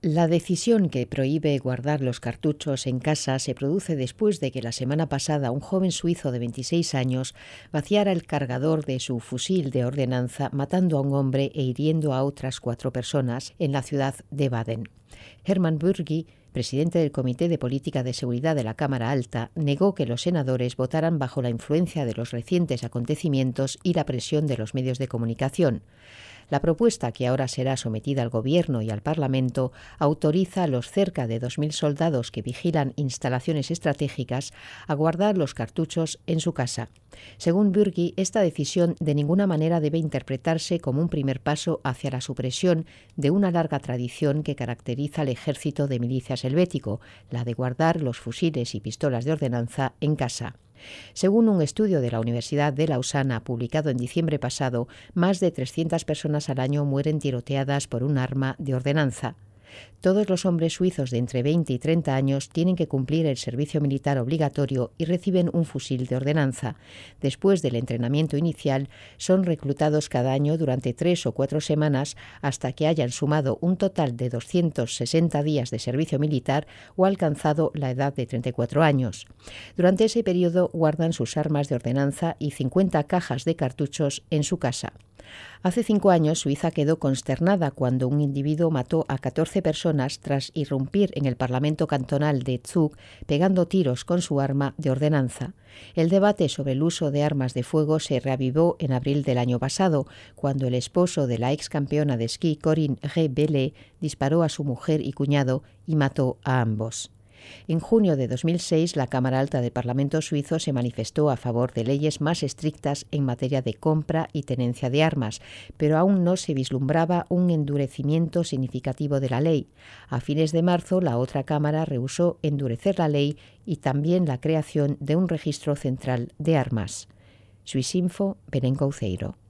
La decisión que prohíbe guardar los cartuchos en casa se produce después de que la semana pasada un joven suizo de 26 años vaciara el cargador de su fusil de ordenanza, matando a un hombre e hiriendo a otras 4 personas en la ciudad de Baden. Hermann Bürgi, presidente del Comité de Política de Seguridad de la Cámara Alta, negó que los senadores votaran bajo la influencia de los recientes acontecimientos y la presión de los medios de comunicación. La propuesta, que ahora será sometida al Gobierno y al Parlamento, autoriza a los cerca de 2.000 soldados que vigilan instalaciones estratégicas a guardar los cartuchos en su casa. Según Bürgi, esta decisión de ninguna manera debe interpretarse como un primer paso hacia la supresión de una larga tradición que caracteriza al ejército de milicias helvético, la de guardar los fusiles y pistolas de ordenanza en casa. Según un estudio de la Universidad de Lausana publicado en diciembre pasado, más de 300 personas al año mueren tiroteadas por un arma de ordenanza. Todos los hombres suizos de entre 20 y 30 años tienen que cumplir el servicio militar obligatorio y reciben un fusil de ordenanza. Después del entrenamiento inicial, son reclutados cada año durante 3 o 4 semanas hasta que hayan sumado un total de 260 días de servicio militar o alcanzado la edad de 34 años. Durante ese periodo guardan sus armas de ordenanza y 50 cajas de cartuchos en su casa. Hace 5 años, Suiza quedó consternada cuando un individuo mató a 14 personas tras irrumpir en el Parlamento cantonal de Zug pegando tiros con su arma de ordenanza. El debate sobre el uso de armas de fuego se reavivó en abril del año pasado, cuando el esposo de la ex campeona de esquí Corinne Reibellet disparó a su mujer y cuñado y mató a ambos. En junio de 2006, la Cámara Alta del Parlamento suizo se manifestó a favor de leyes más estrictas en materia de compra y tenencia de armas, pero aún no se vislumbraba un endurecimiento significativo de la ley. A fines de marzo, la otra Cámara rehusó endurecer la ley y también la creación de un registro central de armas. Swissinfo, Belén Couceiro.